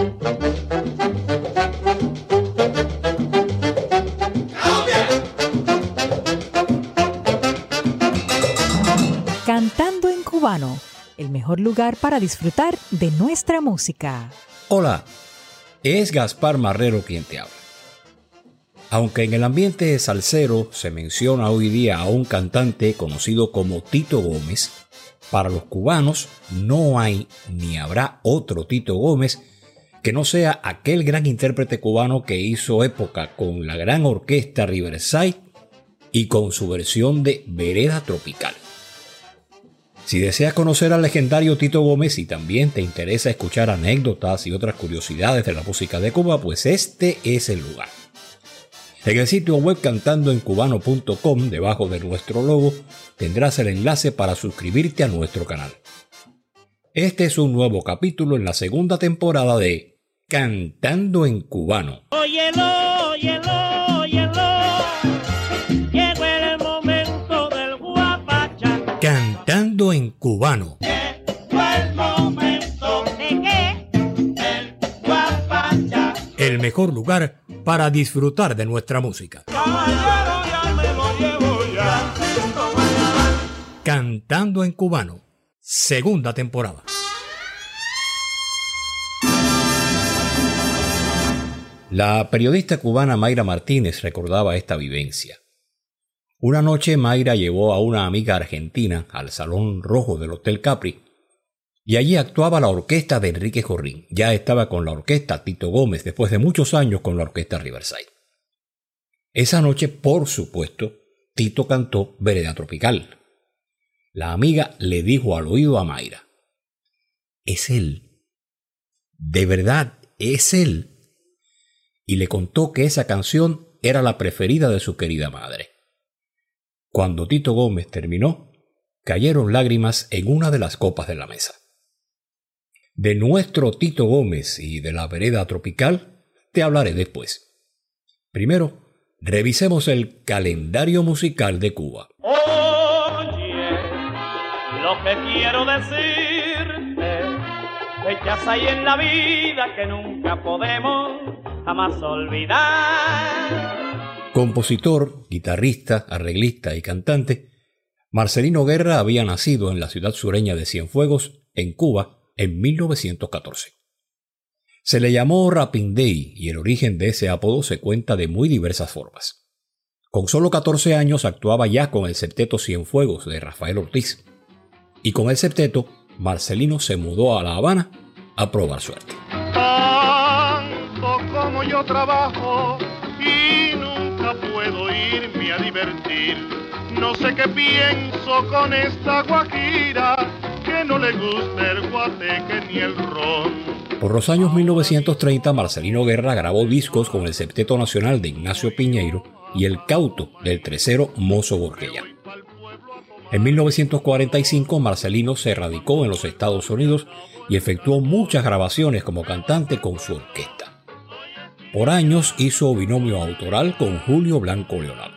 Cantando en cubano, el mejor lugar para disfrutar de nuestra música. Hola, es Gaspar Marrero quien te habla. Aunque en el ambiente salsero se menciona hoy día a un cantante conocido como Tito Gómez, para los cubanos no hay ni habrá otro Tito Gómez que no sea aquel gran intérprete cubano que hizo época con la gran orquesta Riverside y con su versión de Vereda Tropical. Si deseas conocer al legendario Tito Gómez y también te interesa escuchar anécdotas y otras curiosidades de la música de Cuba, pues este es el lugar. En el sitio web cantandoencubano.com, debajo de nuestro logo, tendrás el enlace para suscribirte a nuestro canal. Este es un nuevo capítulo en la segunda temporada de Cantando en Cubano. Óyelo, óyelo, óyelo, llegó el momento del guapachá. Cantando en Cubano. Llegó el momento de qué, del guapachá. El mejor lugar para disfrutar de nuestra música. Caballero, ya me lo llevo ya. Cantando en Cubano, segunda temporada. La periodista cubana Mayra Martínez recordaba esta vivencia. Una noche Mayra llevó a una amiga argentina al Salón Rojo del Hotel Capri y allí actuaba la orquesta de Enrique Jorrín. Ya estaba con la orquesta Tito Gómez después de muchos años con la orquesta Riverside. Esa noche, por supuesto, Tito cantó Vereda Tropical. La amiga le dijo al oído a Mayra: «Es él. De verdad, es él». Y le contó que esa canción era la preferida de su querida madre. Cuando Tito Gómez terminó, cayeron lágrimas en una de las copas de la mesa. De nuestro Tito Gómez y de la Vereda Tropical te hablaré después. Primero, revisemos el calendario musical de Cuba. Oye, lo que quiero decirte, fechas hay en la vida que nunca podemos jamás olvidar. Compositor, guitarrista, arreglista y cantante, Marcelino Guerra había nacido en la ciudad sureña de Cienfuegos, en Cuba, en 1914. Se le llamó Rapindey y el origen de ese apodo se cuenta de muy diversas formas. Con solo 14 años actuaba ya con el septeto Cienfuegos de Rafael Ortiz. Y con el septeto, Marcelino se mudó a La Habana a probar suerte. Tanto como yo trabajo y nunca puedo irme a divertir. No sé qué pienso con esta guajira, que no le gusta el guateque ni el ron. Por los años 1930, Marcelino Guerra grabó discos con el Septeto Nacional de Ignacio Piñeiro y el Cauto del tresero Mozo Borquella. En 1945, Marcelino se radicó en los Estados Unidos y efectuó muchas grabaciones como cantante con su orquesta. Por años hizo binomio autoral con Julio Blanco Leonardo.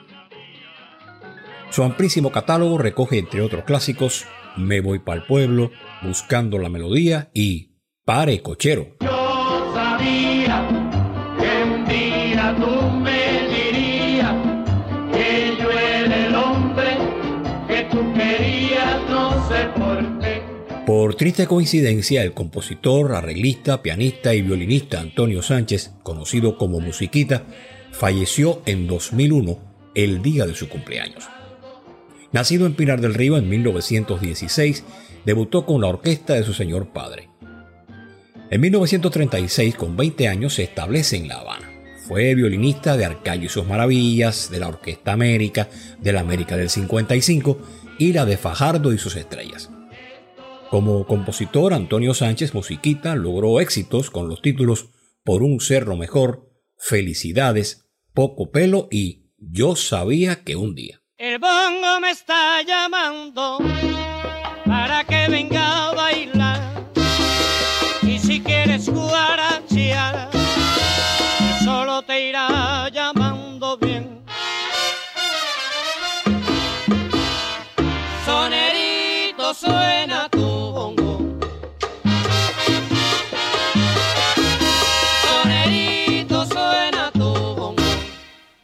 Su amplísimo catálogo recoge, entre otros clásicos, Me voy pa'l pueblo, Buscando la melodía y Pare cochero. Yo sabía que un día tú me dirías que yo era el hombre que tú querías, no sé por qué. Por triste coincidencia, el compositor, arreglista, pianista y violinista Antonio Sánchez, conocido como Musiquita, falleció en 2001, el día de su cumpleaños. Nacido en Pinar del Río en 1916, debutó con la orquesta de su señor padre. En 1936, con 20 años, se establece en La Habana. Fue violinista de Arcayo y sus Maravillas, de la Orquesta América, de la América del 55 y la de Fajardo y sus Estrellas. Como compositor, Antonio Sánchez Musiquita logró éxitos con los títulos Por un cerro mejor, Felicidades, Poco pelo y Yo sabía que un día. El bongo me está llamando para que venga a bailar. Y si quieres guarachear, solo te irá llamando bien. Sonerito, suena tu bongo.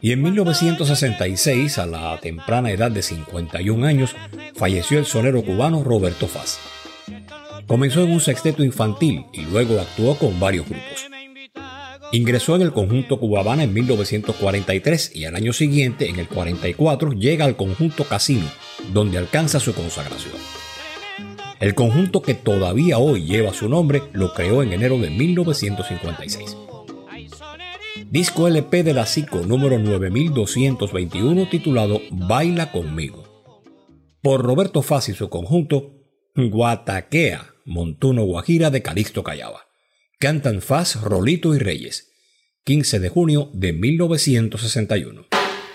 Y en 1966, a la temprana edad de 51 años, falleció el sonero cubano Roberto Faz. Comenzó en un sexteto infantil y luego actuó con varios grupos. Ingresó en el conjunto Cuba Habana en 1943 y al año siguiente, en el 44, llega al conjunto Casino, donde alcanza su consagración. El conjunto que todavía hoy lleva su nombre lo creó en enero de 1956. Disco LP de la CICO número 9221 titulado Baila Conmigo. Por Roberto Faz y su conjunto Guataquea, Montuno Guajira de Calixto Callaba. Cantan Faz, Rolito y Reyes. 15 de junio de 1961.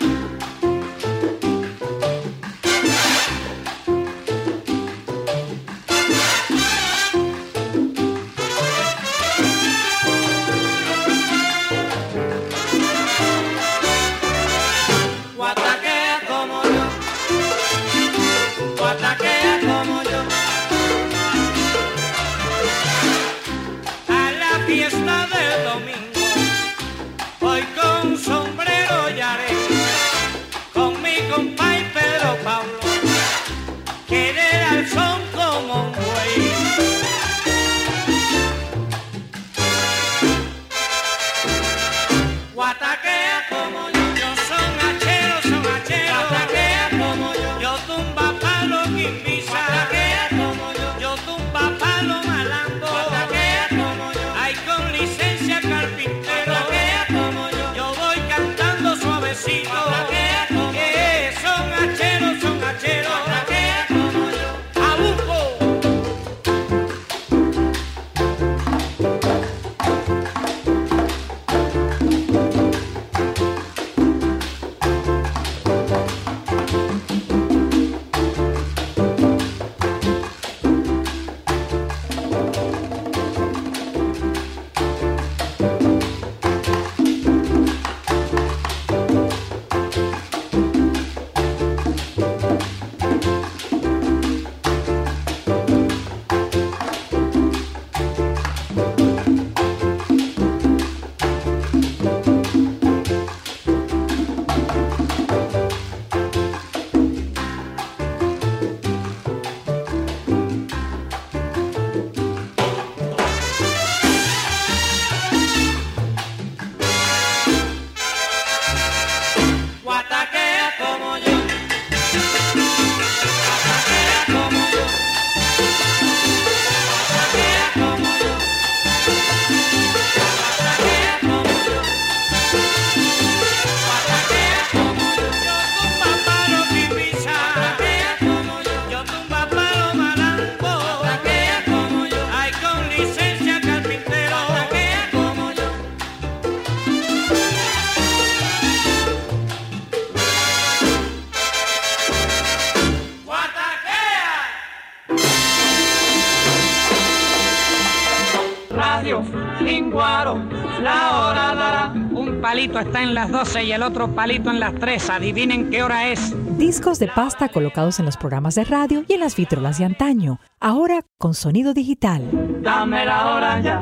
La hora dará. Un palito está en las 12 y el otro palito en las 3. Adivinen qué hora es. Discos de pasta colocados en los programas de radio y en las vitrolas de antaño. Ahora con sonido digital. Dame la hora ya.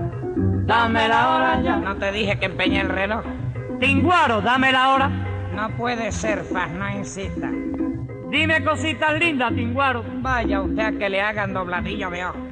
Dame la hora ya. No te dije que empeñé el reloj. Tinguaro, dame la hora. No puede ser, Faz, no insista. Dime cositas lindas, Tinguaro. Vaya usted a que le hagan dobladillo de ojo.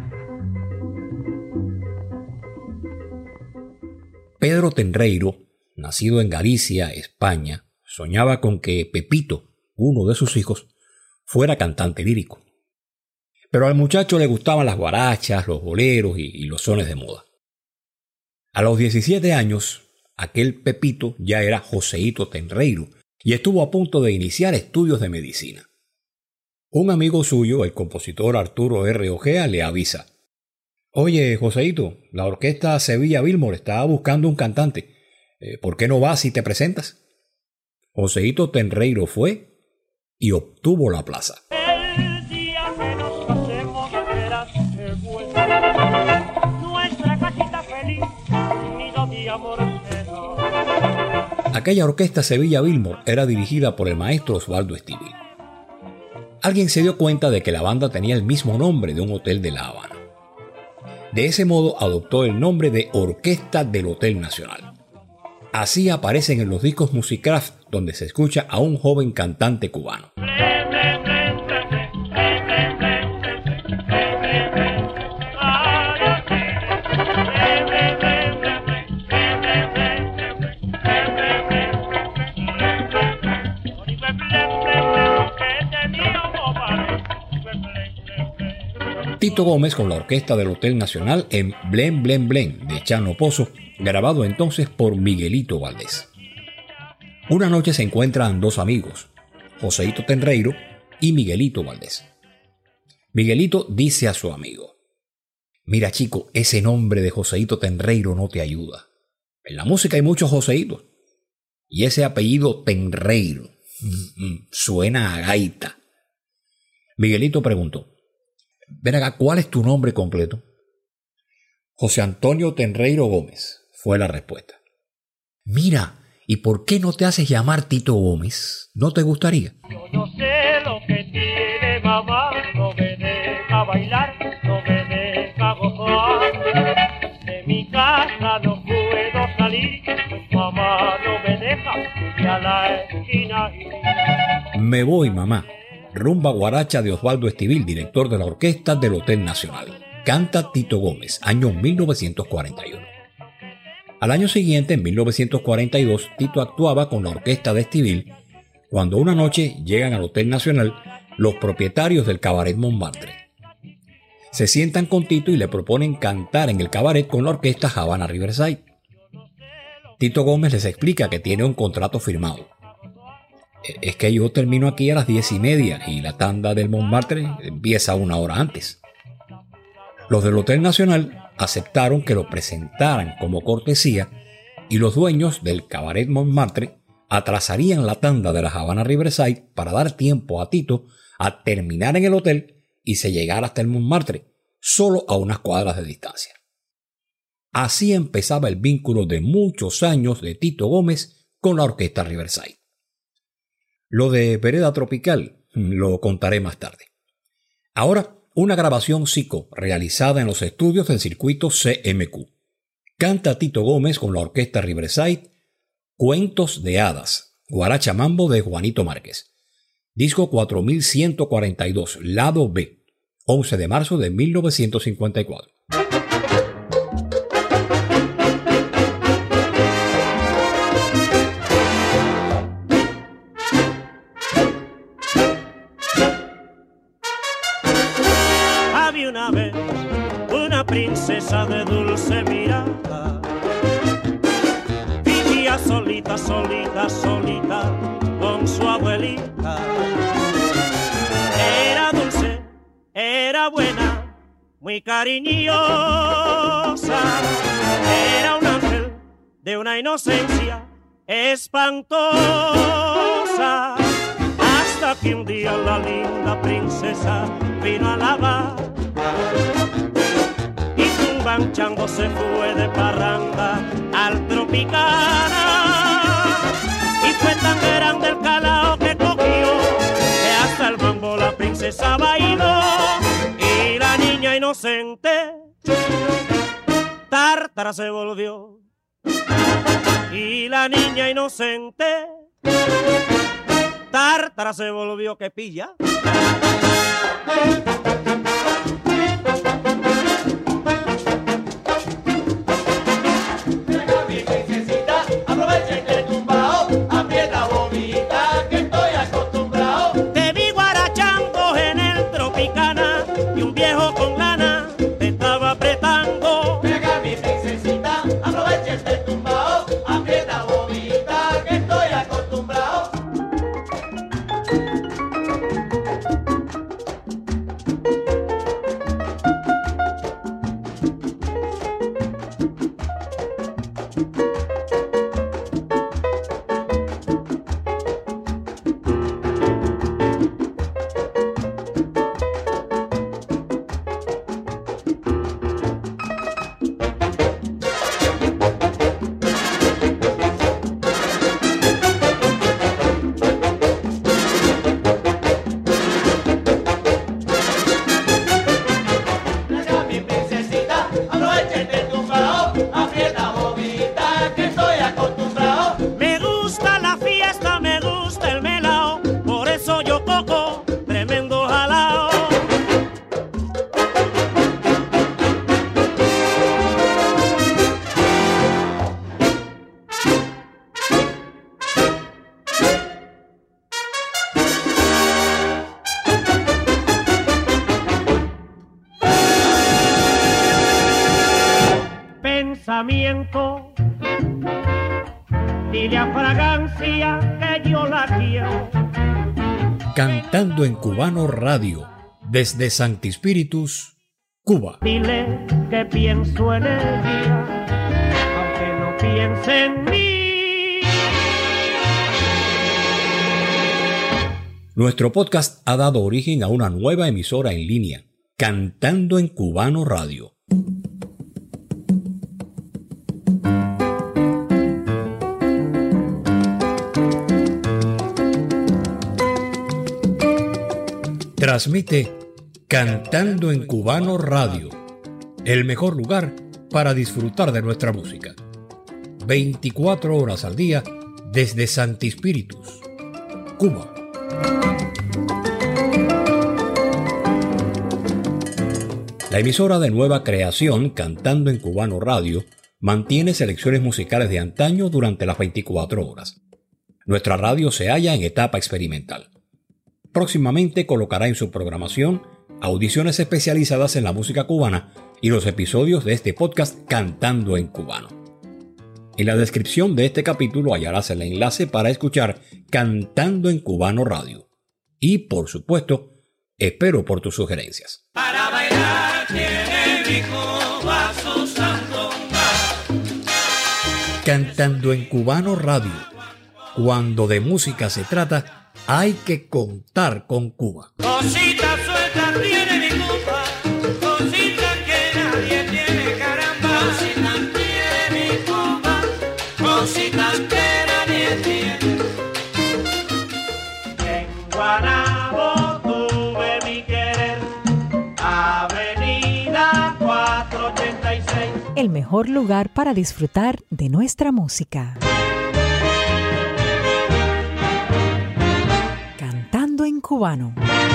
Pedro Tenreiro, nacido en Galicia, España, soñaba con que Pepito, uno de sus hijos, fuera cantante lírico. Pero al muchacho le gustaban las guarachas, los boleros y los sones de moda. A los 17 años, aquel Pepito ya era Joseito Tenreiro y estuvo a punto de iniciar estudios de medicina. Un amigo suyo, el compositor Arturo R. Ojea, le avisa: «Oye, Joseito, la orquesta Sevilla Billmore está buscando un cantante. ¿Por qué no vas y te presentas?» Joseito Tenreiro fue y obtuvo la plaza. El día que nos casemos verás que vuelve nuestra casita feliz, nido de amor será. Aquella orquesta Sevilla Billmore era dirigida por el maestro Osvaldo Estíbal. Alguien se dio cuenta de que la banda tenía el mismo nombre de un hotel de La Habana. De ese modo adoptó el nombre de Orquesta del Hotel Nacional. Así aparecen en los discos Musicraft, donde se escucha a un joven cantante cubano. Tito Gómez con la orquesta del Hotel Nacional en Blem Blem Blem de Chano Pozo, grabado entonces por Miguelito Valdés. Una noche se encuentran dos amigos, Joseito Tenreiro y Miguelito Valdés. Miguelito dice a su amigo: mira chico, ese nombre de Joseito Tenreiro no te ayuda. En la música hay muchos Joseitos y ese apellido Tenreiro suena a gaita. Miguelito preguntó: ven acá, ¿cuál es tu nombre completo? José Antonio Tenreiro Gómez, fue la respuesta. Mira, ¿y por qué no te haces llamar Tito Gómez? ¿No te gustaría? Yo no sé lo que tiene mamá, no me deja bailar, no me deja gozar. De mi casa no puedo salir, pues mamá no me deja ir a la esquina. Me voy, mamá. Rumba guaracha de Osvaldo Estivil, director de la orquesta del Hotel Nacional. Canta Tito Gómez, año 1941. Al año siguiente, en 1942, Tito actuaba con la orquesta de Estivil cuando una noche llegan al Hotel Nacional los propietarios del Cabaret Montmartre. Se sientan con Tito y le proponen cantar en el cabaret con la orquesta Havana Riverside. Tito Gómez les explica que tiene un contrato firmado. Es que yo termino aquí a las 10:30 y la tanda del Montmartre empieza una hora antes. Los del Hotel Nacional aceptaron que lo presentaran como cortesía y los dueños del Cabaret Montmartre atrasarían la tanda de la Havana Riverside para dar tiempo a Tito a terminar en el hotel y se llegara hasta el Montmartre, solo a unas cuadras de distancia. Así empezaba el vínculo de muchos años de Tito Gómez con la orquesta Riverside. Lo de Vereda Tropical lo contaré más tarde. Ahora, una grabación psico realizada en los estudios del circuito CMQ. Canta Tito Gómez con la orquesta Riverside Cuentos de Hadas, Guaracha Mambo de Juanito Márquez. Disco 4142, lado B, 11 de marzo de 1954. Una vez, una princesa de dulce mirada vivía solita, solita, solita con su abuelita. Era dulce, era buena, muy cariñosa. Era un ángel de una inocencia espantosa. Hasta que un día la linda princesa vino a la barra y tumbanchando se fue de parranda al Tropicana. Y fue tan grande el calao que cogió que hasta el mambo la princesa bailó. Y la niña inocente tártara se volvió. Y la niña inocente tártara se volvió, que pilla. Venga mi princesita, aprovecha este tumbao, aprieta bobita que estoy acostumbrado. Te vi guarachando en el Tropicana y un viejo con lana te estaba apretando. Venga mi princesita, aprovecha este tumbao, aprieta bobita que estoy acostumbrado. Venga mi princesita, aprovecha este tumbao, aprieta bobita enamoramiento. Dile a Fragancia que yo la quiero. Cantando en Cubano Radio, desde Sancti Spíritus, Cuba. Dile que pienso en ella, aunque no piense en mí. Nuestro podcast ha dado origen a una nueva emisora en línea, Cantando en Cubano Radio. Transmite Cantando en Cubano Radio, el mejor lugar para disfrutar de nuestra música. 24 horas al día desde Sancti Spíritus, Cuba. La emisora de nueva creación, Cantando en Cubano Radio, mantiene selecciones musicales de antaño durante las 24 horas. Nuestra radio se halla en etapa experimental. Próximamente colocará en su programación audiciones especializadas en la música cubana y los episodios de este podcast Cantando en Cubano. En la descripción de este capítulo hallarás el enlace para escuchar Cantando en Cubano Radio. Y, por supuesto, espero por tus sugerencias. Para bailar tiene mi Cuba su sandunga. Cantando en Cubano Radio. Cuando de música se trata, hay que contar con Cuba. Cositas sueltas tiene mi Cuba, cositas que nadie tiene, caramba. Cositas tiene mi Cuba, cositas que nadie tiene. En Guanabo tuve mi querer, Avenida 486. El mejor lugar para disfrutar de nuestra música. Cantando en Cubano.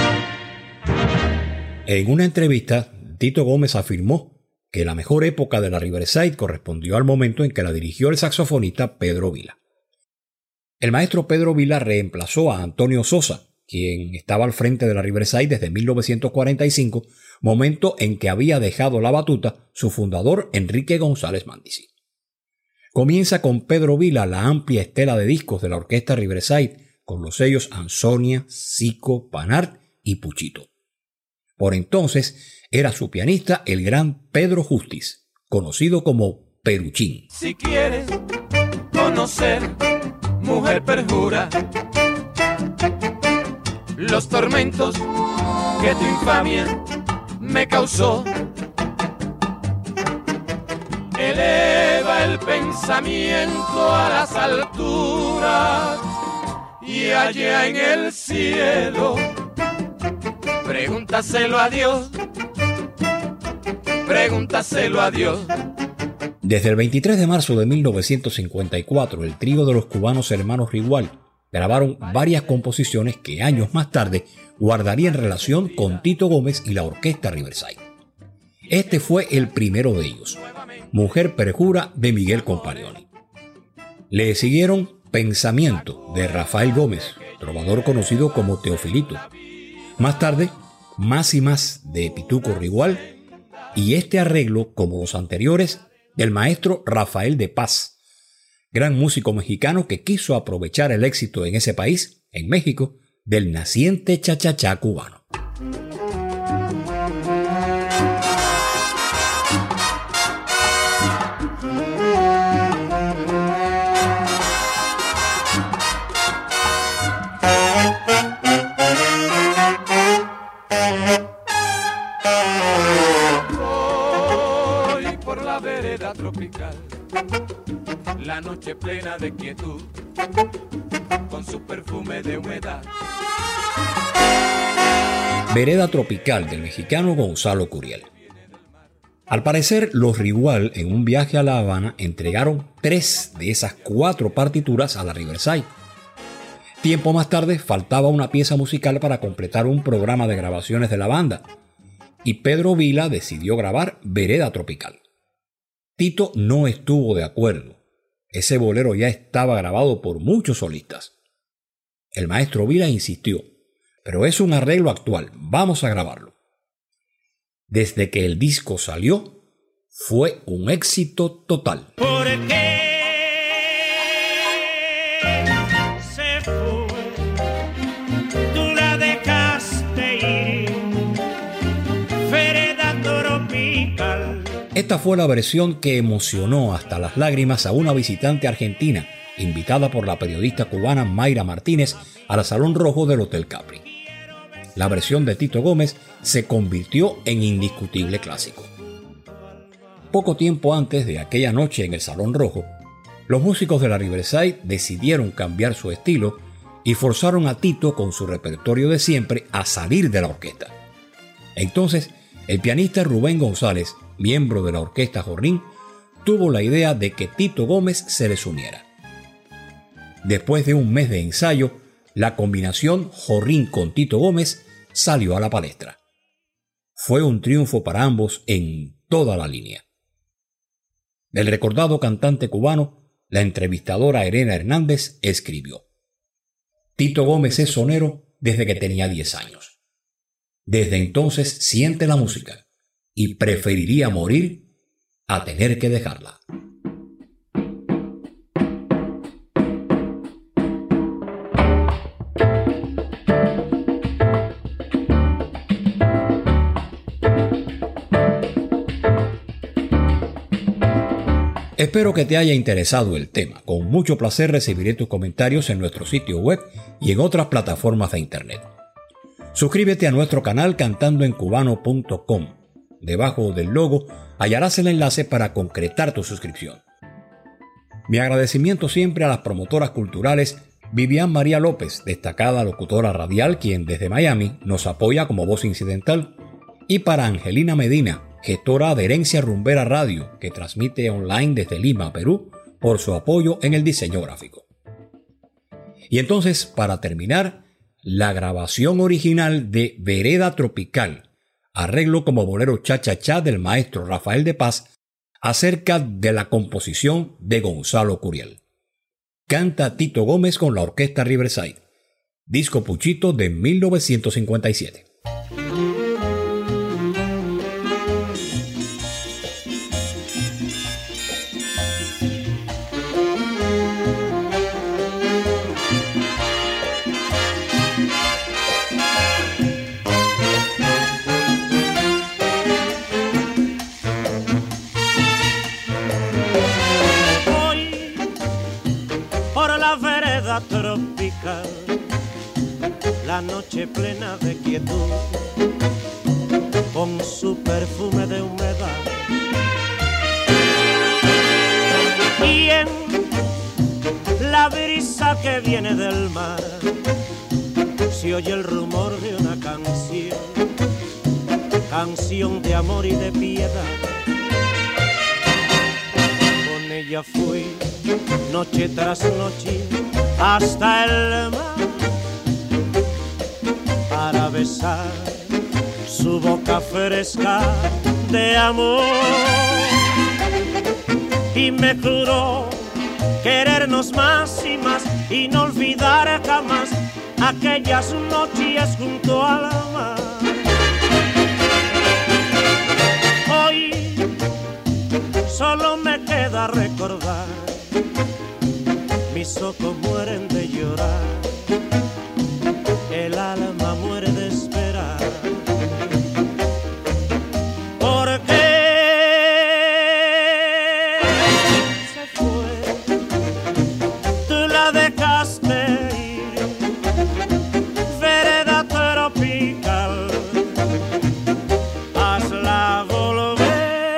En una entrevista, Tito Gómez afirmó que la mejor época de la Riverside correspondió al momento en que la dirigió el saxofonista Pedro Vila. El maestro Pedro Vila reemplazó a Antonio Sosa, quien estaba al frente de la Riverside desde 1945, momento en que había dejado la batuta su fundador Enrique González Mandici. Comienza con Pedro Vila la amplia estela de discos de la orquesta Riverside, con los sellos Ansonia, Zico, Panart y Puchito. Por entonces era su pianista el gran Pedro Justiz, conocido como Peruchín. Si quieres conocer, mujer perjura, los tormentos que tu infamia me causó. Eleva el pensamiento a las alturas y allá en el cielo, pregúntaselo a Dios, pregúntaselo a Dios. Desde el 23 de marzo de 1954, el trío de los cubanos hermanos Rigual grabaron varias composiciones que años más tarde guardarían relación con Tito Gómez y la orquesta Riverside. Este fue el primero de ellos, Mujer Perjura de Miguel Compagnoni. Le siguieron Pensamiento de Rafael Gómez, trovador conocido como Teofilito. Más tarde, Más y Más de Pituco Rigual y este arreglo, como los anteriores, del maestro Rafael de Paz, gran músico mexicano que quiso aprovechar el éxito en ese país, en México, del naciente cha-cha-cha cubano. Tropical, la noche plena de quietud, con su perfume de humedad. Vereda Tropical del mexicano Gonzalo Curiel. Al parecer, los Rigual, en un viaje a La Habana, entregaron 3 de esas 4 partituras a la Riverside. Tiempo más tarde, faltaba una pieza musical para completar un programa de grabaciones de la banda, y Pedro Vila decidió grabar Vereda Tropical. Tito no estuvo de acuerdo. Ese bolero ya estaba grabado por muchos solistas. El maestro Vila insistió, pero es un arreglo actual, vamos a grabarlo. Desde que el disco salió, fue un éxito total. ¿Por qué se fue? Tú la dejaste ir, vereda tropical. Esta fue la versión que emocionó hasta las lágrimas a una visitante argentina, invitada por la periodista cubana Mayra Martínez al Salón Rojo del Hotel Capri. La versión de Tito Gómez se convirtió en indiscutible clásico. Poco tiempo antes de aquella noche en el Salón Rojo, los músicos de la Riverside decidieron cambiar su estilo y forzaron a Tito con su repertorio de siempre a salir de la orquesta. Entonces, el pianista Rubén González, miembro de la orquesta Jorrín, tuvo la idea de que Tito Gómez se les uniera. Después de un mes de ensayo, la combinación Jorrín con Tito Gómez salió a la palestra. Fue un triunfo para ambos en toda la línea. Del recordado cantante cubano, la entrevistadora Elena Hernández escribió: Tito Gómez es sonero desde que tenía 10 años. Desde entonces siente la música y preferiría morir a tener que dejarla. Espero que te haya interesado el tema. Con mucho placer recibiré tus comentarios en nuestro sitio web y en otras plataformas de internet. Suscríbete a nuestro canal cantandoencubano.com. Debajo del logo hallarás el enlace para concretar tu suscripción. Mi agradecimiento siempre a las promotoras culturales Vivian María López, destacada locutora radial, quien desde Miami nos apoya como voz incidental, y para Angelina Medina, gestora de Herencia Rumbera Radio, que transmite online desde Lima, Perú, por su apoyo en el diseño gráfico. Y entonces, para terminar, la grabación original de Vereda Tropical, arreglo como bolero cha-cha-cha del maestro Rafael de Paz, acerca de la composición de Gonzalo Curiel. Canta Tito Gómez con la orquesta Riverside. Disco Puchito de 1957. Tropical, la noche plena de quietud, con su perfume de humedad, y en la brisa que viene del mar se oye el rumor de una canción, canción de amor y de piedad. Con ella fui noche tras noche hasta el mar para besar su boca fresca de amor, y me juró querernos más y más y no olvidar jamás aquellas noches junto al mar. Hoy solo me queda recordar, mis ojos mueren de llorar, el alma muere de esperar. ¿Por qué se fue? Tú la dejaste ir, vereda tropical, hazla volver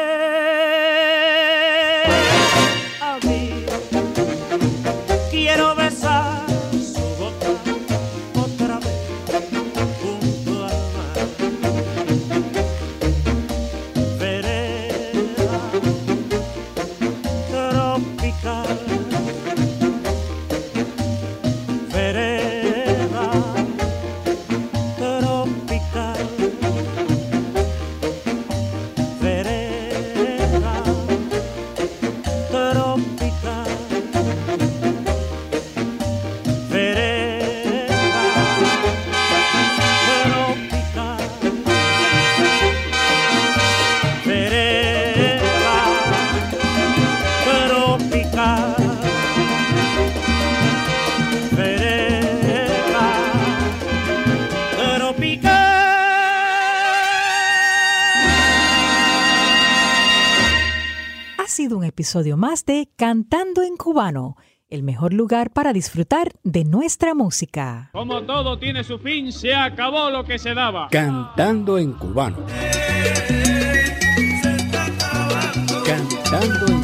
a mí. Quiero besar su boca otra vez junto al mar. Vereda tropical, vereda tropical, vereda tropical. Vereda episodio más de Cantando en Cubano, el mejor lugar para disfrutar de nuestra música. Como todo tiene su fin, se acabó lo que se daba. Cantando en Cubano. Cantando en